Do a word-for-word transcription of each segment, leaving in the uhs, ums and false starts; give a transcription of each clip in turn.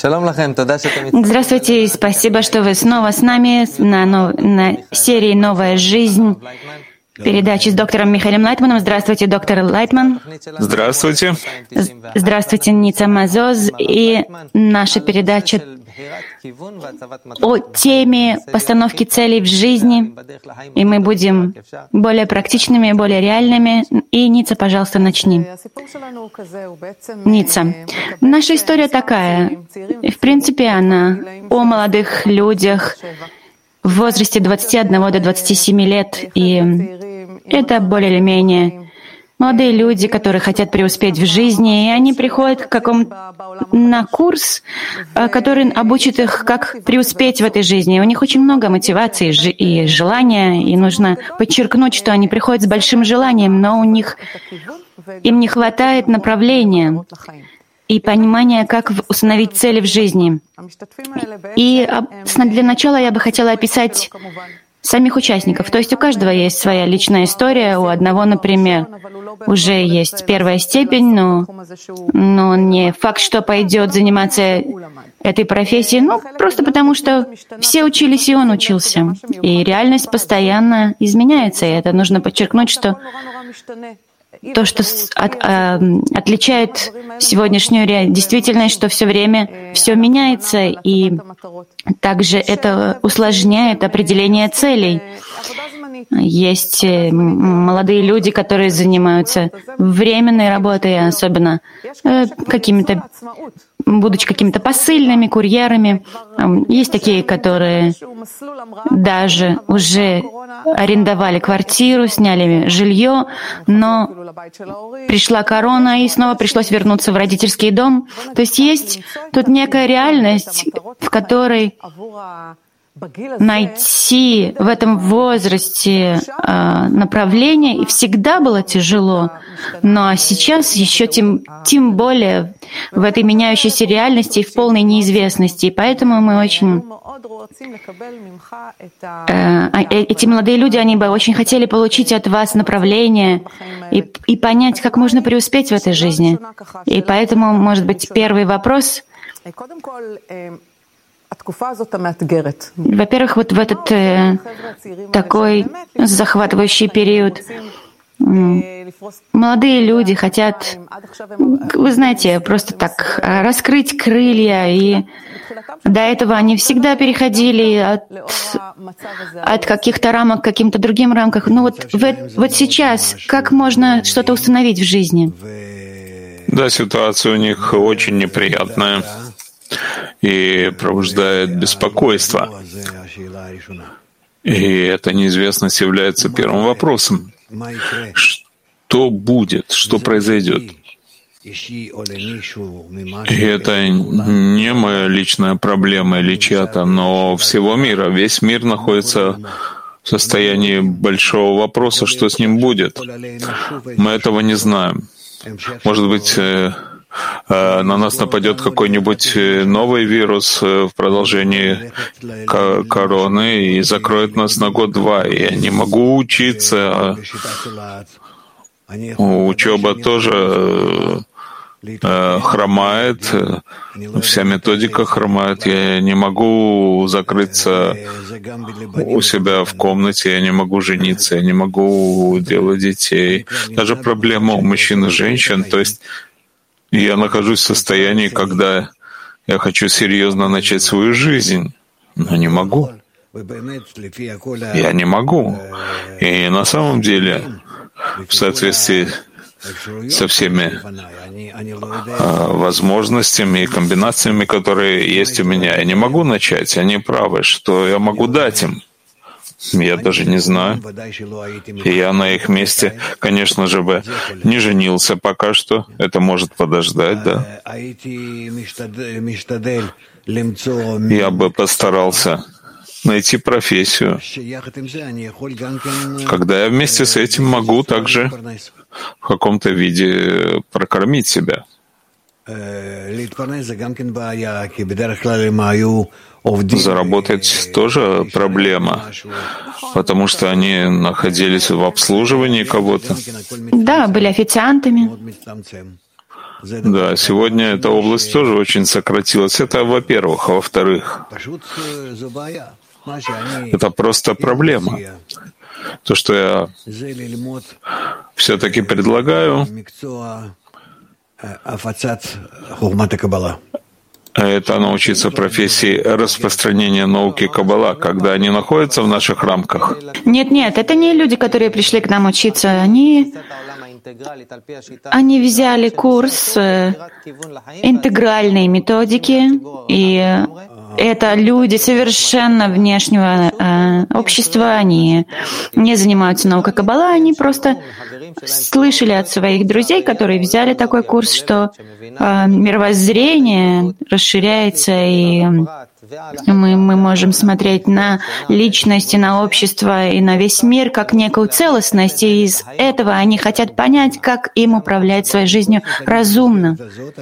Здравствуйте, и спасибо, что вы снова с нами на, нов... на серии «Новая жизнь», передачи с доктором Михаилом Лайтманом. Здравствуйте, доктор Лайтман. Здравствуйте. Здравствуйте, Ница Мазоз. И наша передача о теме постановки целей в жизни. И мы будем более практичными, более реальными. И, Ница, пожалуйста, начни. Ница, наша история такая. В принципе, она о молодых людях в возрасте двадцати одного до двадцати семи лет. И это более или менее молодые люди, которые хотят преуспеть в жизни, и они приходят к какому на курс, который обучит их, как преуспеть в этой жизни. У них очень много мотивации и желания, и нужно подчеркнуть, что они приходят с большим желанием, но у них им не хватает направления и понимания, как установить цели в жизни. И для начала я бы хотела описать самих участников. То есть у каждого есть своя личная история. У одного, например, уже есть первая степень, но, но не факт, что пойдет заниматься этой профессией, ну, просто потому что все учились, и он учился. И реальность постоянно изменяется, и это нужно подчеркнуть, что то, что от, а, отличает сегодняшнюю действительность, что все время все меняется, и также это усложняет определение целей. Есть молодые люди, которые занимаются временной работой, особенно э, какими-то, будучи какими-то посыльными, курьерами. Есть такие, которые даже уже арендовали квартиру, сняли жилье, но пришла корона, и снова пришлось вернуться в родительский дом. То есть есть тут некая реальность, в которой найти в этом возрасте э, направление, и всегда было тяжело, но сейчас еще тем, тем более в этой меняющейся реальности и в полной неизвестности. И поэтому мы очень... Э, эти молодые люди, они бы очень хотели получить от вас направление и, и понять, как можно преуспеть в этой жизни. И поэтому, может быть, первый вопрос... Во-первых, вот в этот э, такой захватывающий период молодые люди хотят, вы знаете, просто так раскрыть крылья, и до этого они всегда переходили от, от каких-то рамок к каким-то другим рамкам. Ну вот, в, вот сейчас как можно что-то установить в жизни? Да, ситуация у них очень неприятная и пробуждает беспокойство. И эта неизвестность является первым вопросом. Что будет? Что произойдет? И это не моя личная проблема или чья-то, но всего мира. Весь мир находится в состоянии большого вопроса, что с ним будет. Мы этого не знаем. Может быть, на нас нападет какой-нибудь новый вирус в продолжении короны и закроет нас на год-два. Я не могу учиться. Учеба тоже хромает, вся методика хромает. Я не могу закрыться у себя в комнате, я не могу жениться, я не могу делать детей. Даже проблема у мужчин и женщин. То есть я нахожусь в состоянии, когда я хочу серьезно начать свою жизнь, но не могу. Я не могу. И на самом деле, в соответствии со всеми э, возможностями и комбинациями, которые есть у меня, я не могу начать. Они правы, что я могу дать им. Я даже не знаю. И я на их месте, конечно же, бы не женился пока что. Это может подождать, да. Я бы постарался найти профессию, когда я вместе с этим могу также в каком-то виде прокормить себя. Заработать тоже проблема, потому что они находились в обслуживании кого-то. Да, были официантами. Да, сегодня эта область тоже очень сократилась. Это во-первых. А во-вторых, это просто проблема. То, что я все-таки предлагаю, это научиться профессии распространения науки Каббала, когда они находятся в наших рамках. Нет, нет, это не люди, которые пришли к нам учиться. Они, они взяли курс интегральной методики, и это люди совершенно внешнего э, общества, они не занимаются наукой Каббала, они просто слышали от своих друзей, которые взяли такой курс, что э, мировоззрение расширяется, и мы, мы можем смотреть на личность, и на общество, и на весь мир как некую целостность, и из этого они хотят понять, как им управлять своей жизнью разумно.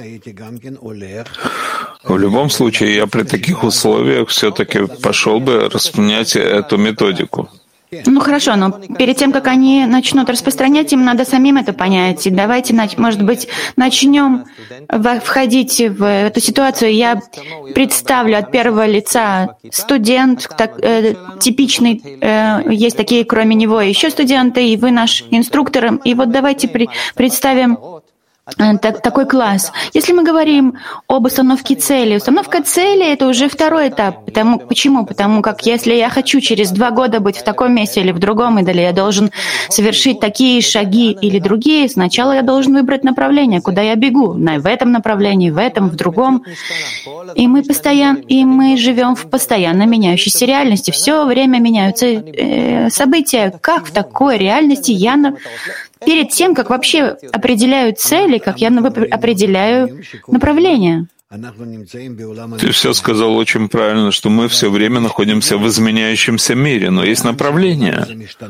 В любом случае, я при таких условиях все-таки пошел бы распространять эту методику. Ну хорошо, но перед тем, как они начнут распространять, им надо самим это понять. И давайте, может быть, начнем входить в эту ситуацию. Я представлю от первого лица студент, так, э, типичный, э, есть такие, кроме него, еще студенты, и вы наш инструктор. И вот давайте при, представим Так, такой класс. Если мы говорим об установке цели, установка цели — это уже второй этап. Потому, почему? Потому как если я хочу через два года быть в таком месте или в другом, или я должен совершить такие шаги или другие, сначала я должен выбрать направление, куда я бегу, в этом направлении, в этом, в другом. И мы постоянно, и мы живем в постоянно меняющейся реальности. Все время меняются э, события. Как в такой реальности я на... перед тем, как вообще определяю цели, как я определяю направление? Ты все сказал очень правильно, что мы все время находимся в изменяющемся мире, но есть направление.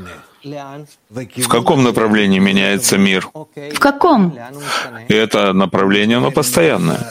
В каком направлении меняется мир? В каком? И это направление, оно постоянное.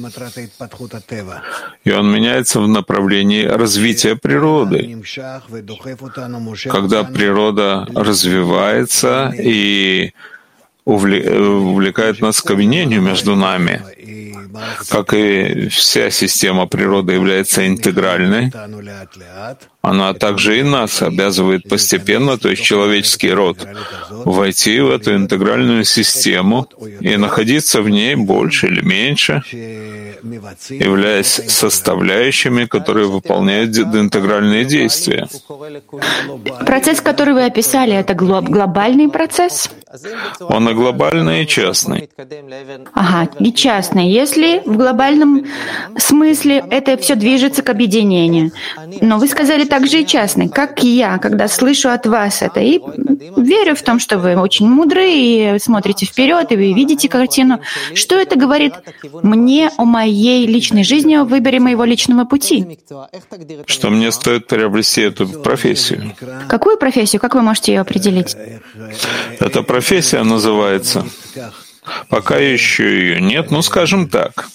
И он меняется в направлении развития природы. Когда природа развивается и увлекает нас к объединению между нами, как и вся система природы является интегральной, она также и нас обязывает постепенно, то есть человеческий род, войти в эту интегральную систему и находиться в ней больше или меньше, являясь составляющими, которые выполняют интегральные действия. Процесс, который вы описали, это глобальный процесс? Он и глобальный, и частный. Ага, и частный. Если в глобальном смысле это все движется к объединению. Но вы сказали также и частный. Как я, когда слышу от вас это, и верю в том, что вы очень мудры, и смотрите вперед, и вы видите картину. Что это говорит мне о моей личной жизни, о выборе моего личного пути? Что мне стоит приобрести эту профессию. Какую профессию? Как вы можете ее определить? Эта профессия называется... Пока еще ее нет, ну, скажем так.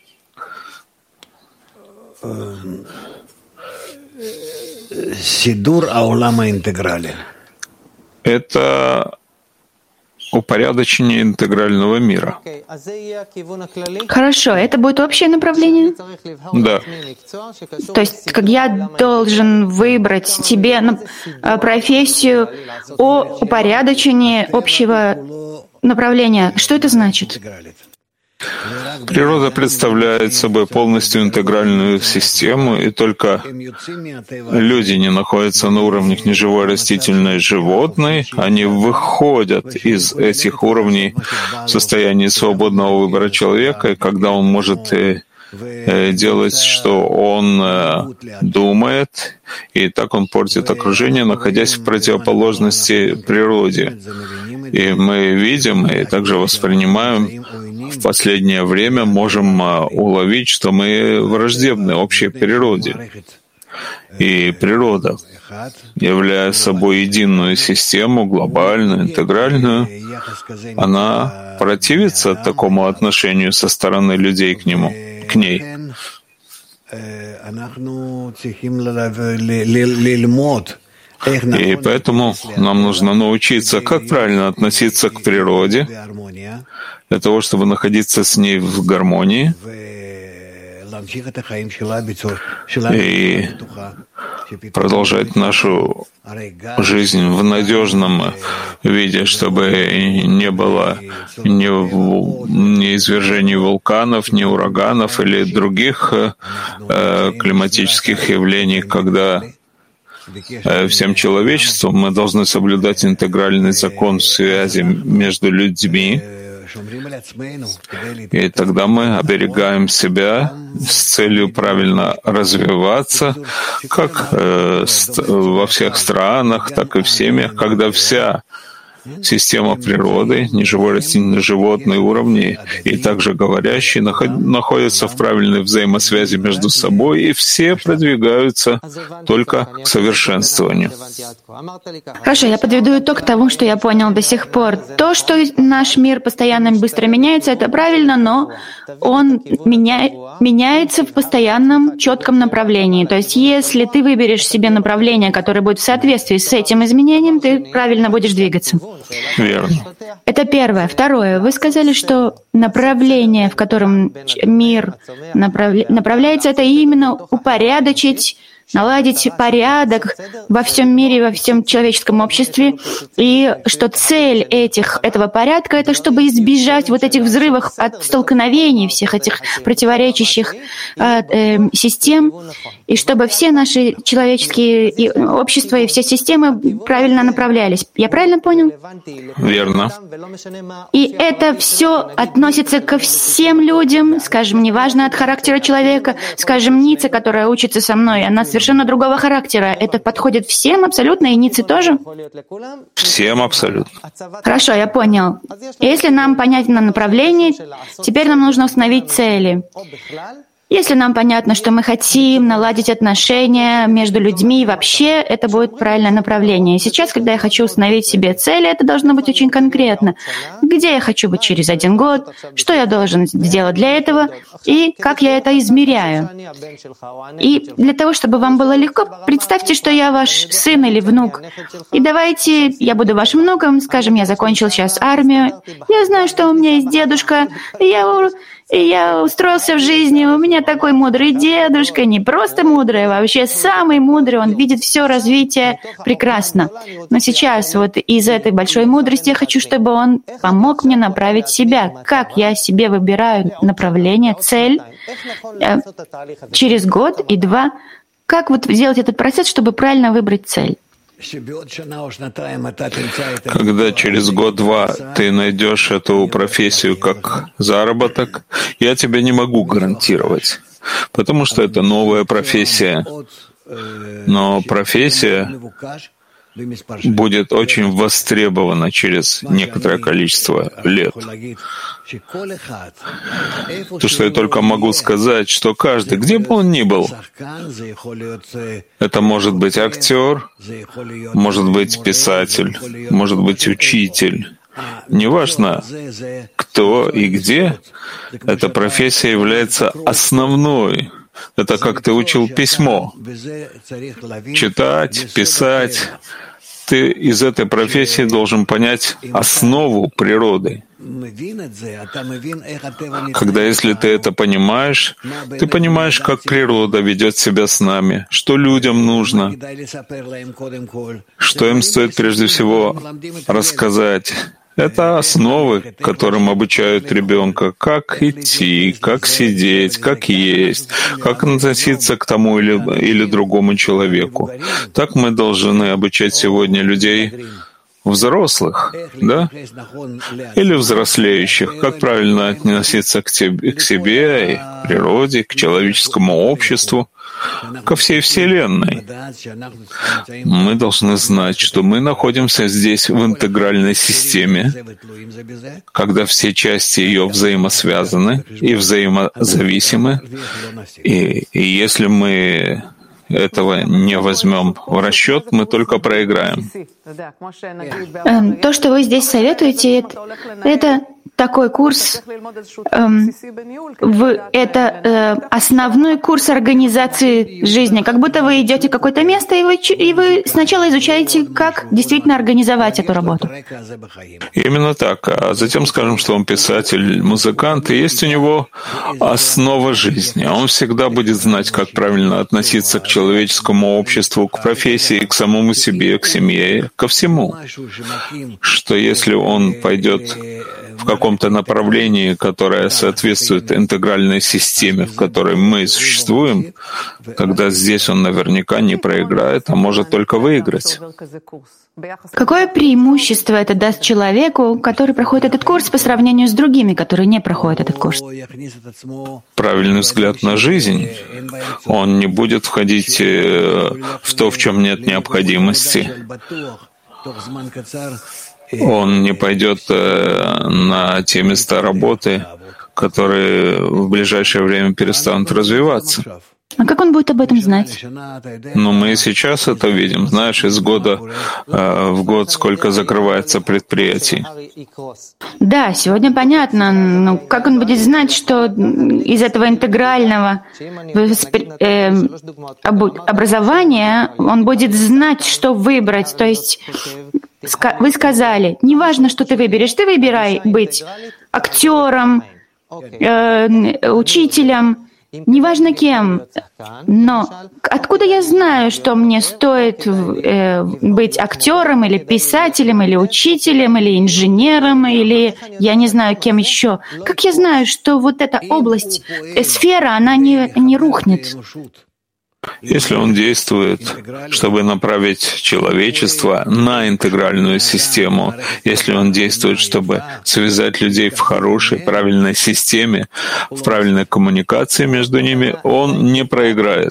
Сидур аулама интеграли. Это упорядочение интегрального мира. Хорошо, это будет общее направление? Да. То есть, как я должен выбрать себе профессию о упорядочении общего направления. Что это значит? Природа представляет собой полностью интегральную систему, и только люди не находятся на уровнях неживой, растительной и животной. Они выходят из этих уровней в состоянии свободного выбора человека, и когда он может делать, что он думает, и так он портит окружение, находясь в противоположности природе. И мы видим и также воспринимаем в последнее время, можем уловить, что мы враждебны общей природе. И природа, являя собой единую систему, глобальную, интегральную, она противится такому отношению со стороны людей к нему, к ней. И поэтому нам нужно научиться, как правильно относиться к природе, для того, чтобы находиться с ней в гармонии и продолжать нашу жизнь в надежном виде, чтобы не было ни, ни извержений вулканов, ни ураганов или других э, климатических явлений, когда э, всем человечеством мы должны соблюдать интегральный закон связи между людьми, и тогда мы оберегаем себя с целью правильно развиваться, как э, во всех странах, так и в семьях, когда вся система природы, неживой растительный животный уровни и также говорящие находятся в правильной взаимосвязи между собой, и все продвигаются только к совершенствованию. Хорошо, я подведу итог тому, что я понял до сих пор. То, что наш мир постоянно быстро меняется, это правильно, но он меня... меняется в постоянном четком направлении. То есть если ты выберешь себе направление, которое будет в соответствии с этим изменением, ты правильно будешь двигаться. Верно. Это первое. Второе. Вы сказали, что направление, в котором мир направля... направляется, это именно упорядочить, наладить порядок во всем мире, во всем человеческом обществе, и что цель этих, этого порядка — это чтобы избежать вот этих взрывов от столкновений, всех этих противоречащих э, э, систем, и чтобы все наши человеческие и общества и все системы правильно направлялись. Я правильно понял? Верно. И это все относится ко всем людям, скажем, неважно от характера человека, скажем, Ницца, которая учится со мной, она совершенно другого характера. Это подходит всем абсолютно, и Ницы тоже? Всем абсолютно. Хорошо, я понял. Если нам понятно направление, теперь нам нужно установить цели. Если нам понятно, что мы хотим наладить отношения между людьми, вообще это будет правильное направление. Сейчас, когда я хочу установить себе цели, это должно быть очень конкретно. Где я хочу быть через один год, что я должен сделать для этого, и как я это измеряю. И для того, чтобы вам было легко, представьте, что я ваш сын или внук. И давайте я буду вашим внуком, скажем, я закончил сейчас армию, я знаю, что у меня есть дедушка, и я... И я устроился в жизни, у меня такой мудрый дедушка, не просто мудрый, а вообще самый мудрый, он видит все развитие прекрасно. Но сейчас вот из этой большой мудрости я хочу, чтобы он помог мне направить себя. Как я себе выбираю направление, цель через год и два. Как вот сделать этот процесс, чтобы правильно выбрать цель? Когда через год-два ты найдешь эту профессию как заработок, я тебе не могу гарантировать, потому что это новая профессия. Но профессия будет очень востребована через некоторое количество лет. То, что я только могу сказать, что каждый, где бы он ни был, это может быть актер, может быть писатель, может быть учитель. Неважно, кто и где, эта профессия является основной. Это как ты учил письмо. Читать, писать. Ты из этой профессии должен понять основу природы. Когда, если ты это понимаешь, ты понимаешь, как природа ведет себя с нами, что людям нужно, что им стоит прежде всего рассказать. Это основы, которым обучают ребенка, как идти, как сидеть, как есть, как относиться к тому или, или другому человеку. Так мы должны обучать сегодня людей, взрослых, да, или взрослеющих, как правильно относиться к, тебе, к себе, и к природе, к человеческому обществу, ко всей Вселенной. Мы должны знать, что мы находимся здесь в интегральной системе, когда все части ее взаимосвязаны и взаимозависимы, и, и если мы этого не возьмем в расчет, мы только проиграем. То, что вы здесь советуете, это, это такой курс, эм, в, это э, основной курс организации жизни. Как будто вы идете в какое-то место, и вы, и вы сначала изучаете, как действительно организовать эту работу. Именно так. А затем скажем, что он писатель, музыкант, и есть у него основа жизни. Он всегда будет знать, как правильно относиться к человеческому обществу, к профессии, к самому себе, к семье, ко всему. Что если он пойдет в каком-то направлении, которое соответствует интегральной системе, в которой мы существуем, тогда здесь он наверняка не проиграет, а может только выиграть. Какое преимущество это даст человеку, который проходит этот курс, по сравнению с другими, которые не проходят этот курс? Правильный взгляд на жизнь. Он не будет входить в то, в чем нет необходимости. Он не пойдет на те места работы, которые в ближайшее время перестанут развиваться. А как он будет об этом знать? Но мы и сейчас это видим. Знаешь, из года э, в год сколько закрывается предприятий. Да, сегодня понятно. Но как он будет знать, что из этого интегрального э, образования он будет знать, что выбрать? То есть вы сказали, неважно, что ты выберешь, ты выбирай быть актером, э, учителем, неважно кем, но откуда я знаю, что мне стоит э, быть актером или писателем, или учителем, или инженером, или я не знаю кем еще? Как я знаю, что вот эта область, э, сфера, она не, не рухнет? Если он действует, чтобы направить человечество на интегральную систему, если он действует, чтобы связать людей в хорошей, правильной системе, в правильной коммуникации между ними, он не проиграет.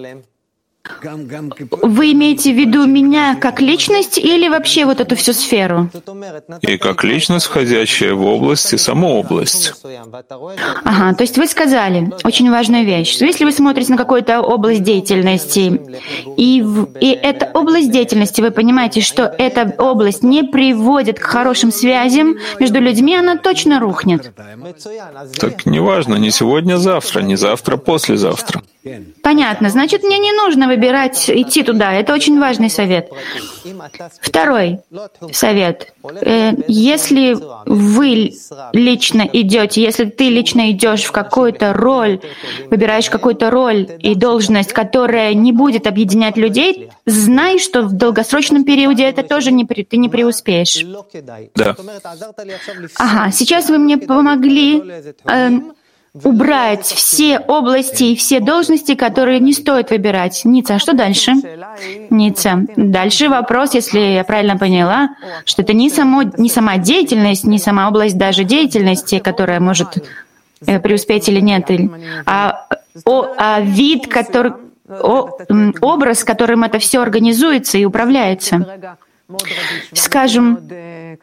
Вы имеете в виду меня как личность или вообще вот эту всю сферу? И как личность, входящая в область и саму область. Ага, то есть вы сказали очень важную вещь, что если вы смотрите на какую-то область деятельности, и, в, и эта область деятельности, вы понимаете, что эта область не приводит к хорошим связям между людьми, она точно рухнет. Так неважно, не сегодня, завтра, не завтра, послезавтра. Понятно, значит, мне не нужно выбирать, идти туда. Это очень важный совет. Второй совет. Если вы лично идете, если ты лично идешь в какую-то роль, выбираешь какую-то роль и должность, которая не будет объединять людей, знай, что в долгосрочном периоде это тоже не, ты не преуспеешь. Да. Ага, сейчас вы мне помогли э, убрать все области и все должности, которые не стоит выбирать. Ницца, а что дальше? Ницца. Дальше вопрос, если я правильно поняла, что это не, само, не сама деятельность, не сама область даже деятельности, которая может э, преуспеть или нет, а, о, а вид, который, о, образ, которым это все организуется и управляется. Скажем, э,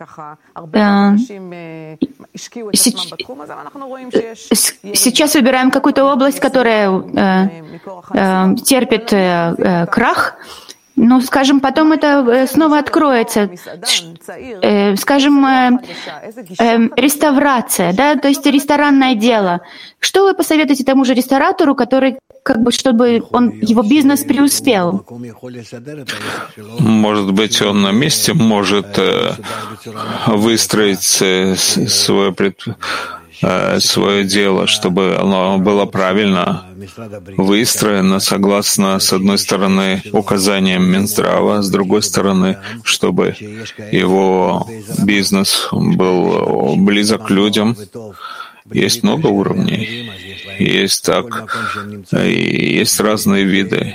сейчас выбираем какую-то область, которая э, э, терпит э, э, крах, но, скажем, потом это снова откроется. Э, скажем, э, э, реставрация, да, то есть ресторанное дело. Что вы посоветуете тому же ресторатору, который, как бы, чтобы он, его бизнес преуспел? Может быть, он на месте может э, выстроить э, свое, пред, э, свое дело, чтобы оно было правильно выстроено, согласно, с одной стороны, указаниям Минздрава, с другой стороны, чтобы его бизнес был близок к людям. Есть много уровней, есть так, есть разные виды,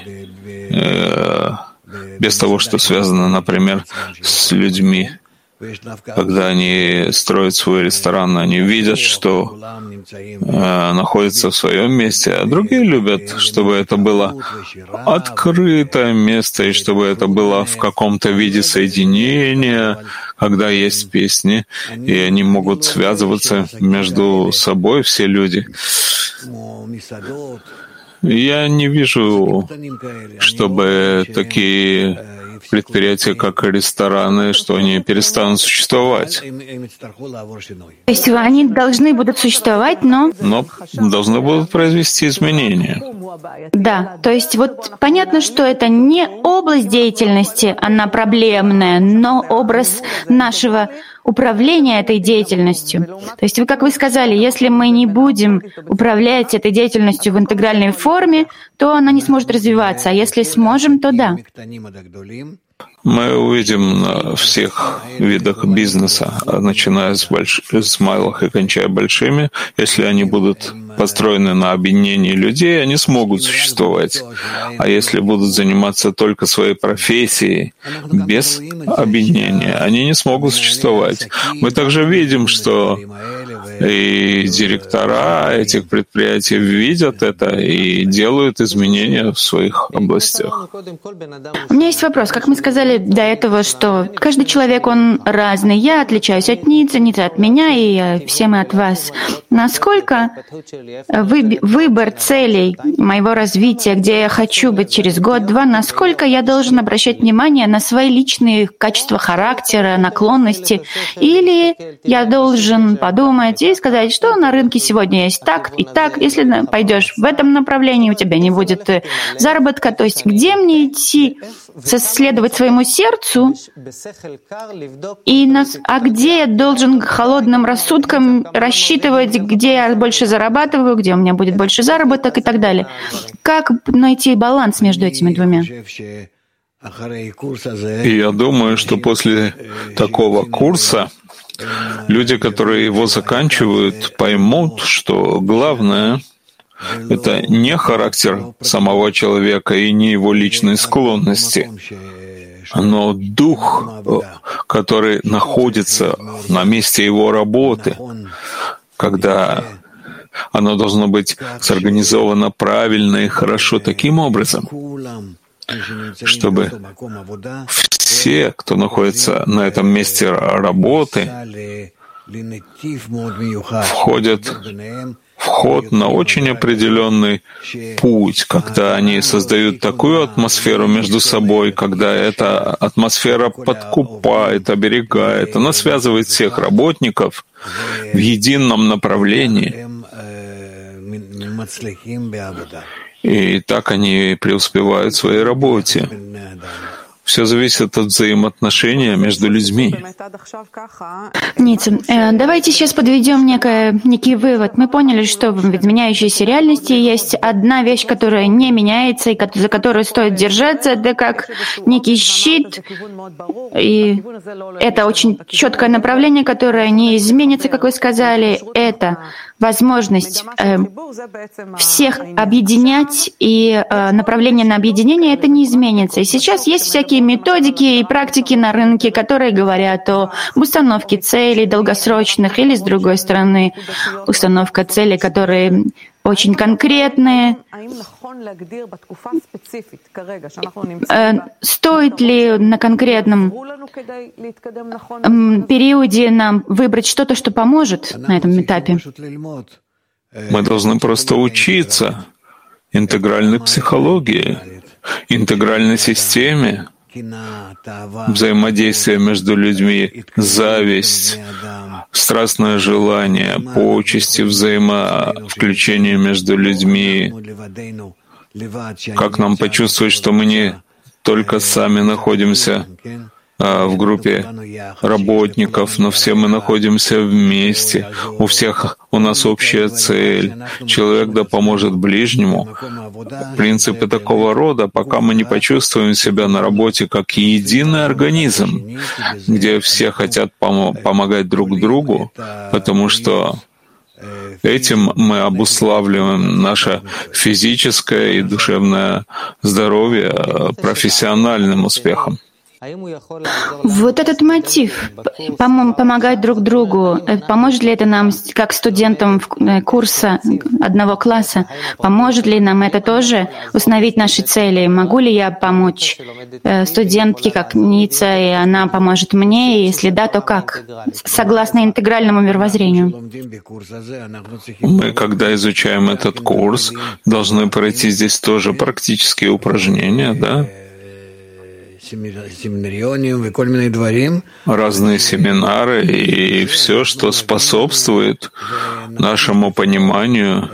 без того, что связано, например, с людьми. Когда они строят свой ресторан, они видят, что э, находятся в своем месте, а другие любят, чтобы это было открытое место, и чтобы это было в каком-то виде соединения, когда есть песни, и они могут связываться между собой, все люди. Я не вижу, чтобы такие предприятия, как и рестораны, что они перестанут существовать. То есть они должны будут существовать, но... Но должны будут произвести изменения. Да, то есть вот понятно, что это не область деятельности, она проблемная, но образ нашего управления этой деятельностью. То есть, вы, как вы сказали, если мы не будем управлять этой деятельностью в интегральной форме, то она не сможет развиваться, а если сможем, то да. Мы увидим на всех видах бизнеса, начиная с, больш... с малых и кончая большими, если они будут построены на объединении людей, они смогут существовать. А если будут заниматься только своей профессией, без объединения, они не смогут существовать. Мы также видим, что и директора этих предприятий видят это и делают изменения в своих областях. У меня есть вопрос. Как мы сказали до этого, что каждый человек, он разный. Я отличаюсь от Ницы, Ница от меня, и все мы от вас. Насколько вы, выбор целей моего развития, где я хочу быть через год-два, насколько я должен обращать внимание на свои личные качества характера, наклонности, или я должен подумать и сказать, что на рынке сегодня есть так и так. Если пойдешь в этом направлении, у тебя не будет заработка. То есть где мне идти, следовать своему сердцу, и нас, а где я должен холодным рассудком рассчитывать, где я больше зарабатываю, где у меня будет больше заработок и так далее. Как найти баланс между этими двумя? И я думаю, что после такого курса люди, которые его заканчивают, поймут, что главное — это не характер самого человека и не его личные склонности, но дух, который находится на месте его работы, когда оно должно быть сорганизовано правильно и хорошо таким образом, чтобы все, кто находится на этом месте работы, входят вход на очень определенный путь, когда они создают такую атмосферу между собой, когда эта атмосфера подкупает, оберегает, она связывает всех работников в едином направлении. И так они преуспевают в своей работе. Все зависит от взаимоотношения между людьми. Ницца, э, давайте сейчас подведем некое, некий вывод. Мы поняли, что в изменяющейся реальности есть одна вещь, которая не меняется, и за которую стоит держаться. Это как некий щит. И это очень четкое направление, которое не изменится, как вы сказали. Это возможность э, всех объединять, и э, направление на объединение это не изменится. И сейчас есть всякие методики и практики на рынке, которые говорят о установке целей долгосрочных, или, с другой стороны, установка целей, которые очень конкретные. Э, стоит ли на конкретном э, периоде нам выбрать что-то, что поможет на этом этапе? Мы должны просто учиться интегральной психологии, интегральной системе, взаимодействие между людьми, зависть, страстное желание, почести, взаимовключение между людьми. Как нам почувствовать, что мы не только сами находимся а, в группе работников, но все мы находимся вместе. У всех у нас общая цель. Человек да поможет ближнему. Принципы такого рода, пока мы не почувствуем себя на работе как единый организм, где все хотят пом- помогать друг другу, потому что этим мы обуславливаем наше физическое и душевное здоровье профессиональным успехом. Вот этот мотив — помогать друг другу, поможет ли это нам, как студентам курса одного класса, поможет ли нам это тоже установить наши цели? Могу ли я помочь студентке, как Ницца, и она поможет мне, и если да, то как? Согласно интегральному мировоззрению. Мы, когда изучаем этот курс, должны пройти здесь тоже практические упражнения, да? разные семинары и все, что способствует нашему пониманию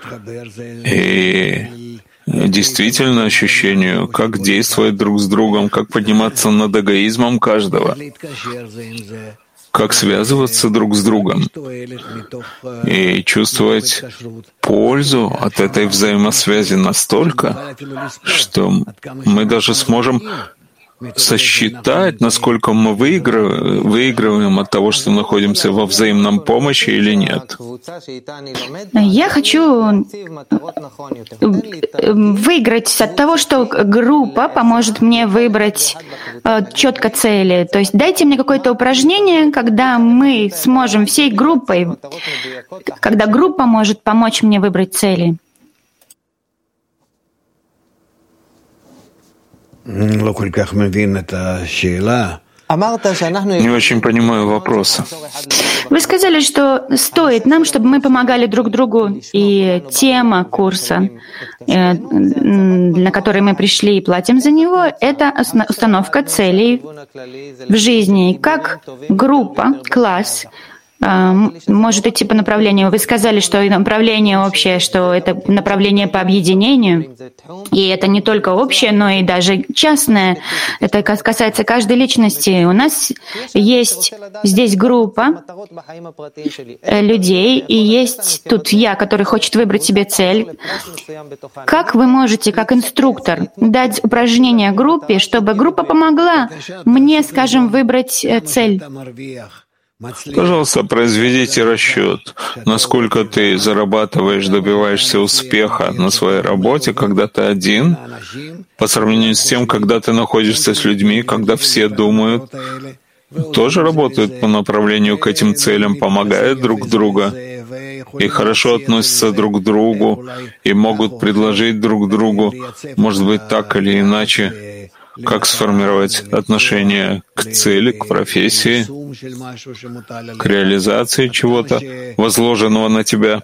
и действительно ощущению, как действовать друг с другом, как подниматься над эгоизмом каждого, как связываться друг с другом и чувствовать пользу от этой взаимосвязи настолько, что мы даже сможем сосчитать, насколько мы выигрываем, выигрываем от того, что находимся во взаимном помощи или нет. Я хочу выиграть от того, что группа поможет мне выбрать четко цели. То есть дайте мне какое-то упражнение, когда мы сможем всей группой, когда группа может помочь мне выбрать цели. Не очень понимаю вопроса. Вы сказали, что стоит нам, чтобы мы помогали друг другу, и тема курса, на который мы пришли и платим за него, это установка целей в жизни. Как группа, класс может идти по направлению. Вы сказали, что направление общее, что это направление по объединению, и это не только общее, но и даже частное. Это касается каждой личности. У нас есть здесь группа людей, и есть тут я, который хочет выбрать себе цель. Как вы можете, как инструктор, дать упражнение группе, чтобы группа помогла мне, скажем, выбрать цель? Пожалуйста, произведите расчет, насколько ты зарабатываешь, добиваешься успеха на своей работе, когда ты один, по сравнению с тем, когда ты находишься с людьми, когда все думают, тоже работают по направлению к этим целям, помогают друг другу и хорошо относятся друг к другу и могут предложить друг другу, может быть, так или иначе, как сформировать отношение к цели, к профессии, к реализации чего-то, возложенного на тебя.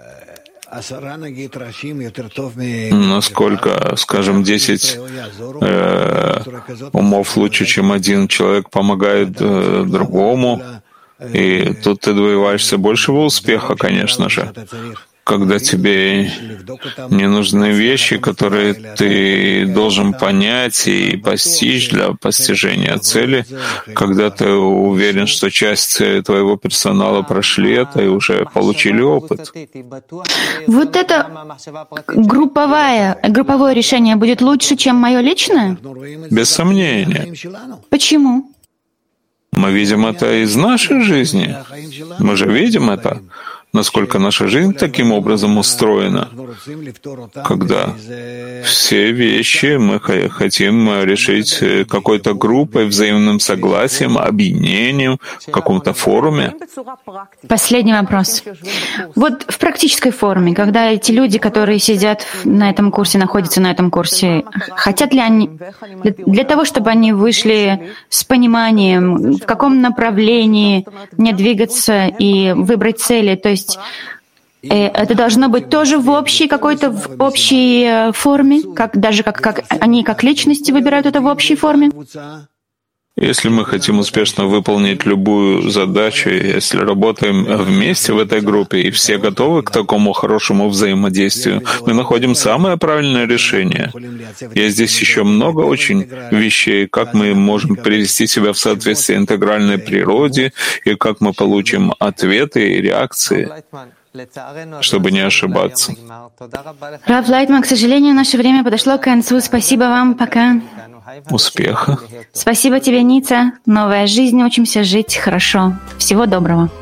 Насколько, скажем, десять э, умов лучше, чем один человек помогает э, другому, и тут ты добиваешься большего успеха, конечно же. Когда тебе не нужны вещи, которые ты должен понять и постичь для постижения цели, когда ты уверен, что часть твоего персонала прошли это и уже получили опыт. Вот это групповое, групповое решение будет лучше, чем мое личное? Без сомнения. Почему? Мы видим это из нашей жизни. Мы же видим это. Насколько наша жизнь таким образом устроена, когда все вещи мы хотим решить какой-то группой, взаимным согласием, объединением, в каком-то форуме. Последний вопрос. Вот в практической форме, когда эти люди, которые сидят на этом курсе, находятся на этом курсе, хотят ли они, для, для того, чтобы они вышли с пониманием, в каком направлении мне двигаться и выбрать цели, то есть это должно быть тоже в общей какой-то в общей форме, как даже как, как они как личности выбирают это в общей форме? Если мы хотим успешно выполнить любую задачу, если работаем вместе в этой группе и все готовы к такому хорошему взаимодействию, мы находим самое правильное решение. Есть здесь еще много очень вещей, как мы можем привести себя в соответствие интегральной природе и как мы получим ответы и реакции, чтобы не ошибаться. Рав Лайтман, к сожалению, наше время подошло к концу. Спасибо вам. Пока. Успеха. Спасибо тебе, Ница. Новая жизнь. Учимся жить хорошо. Всего доброго.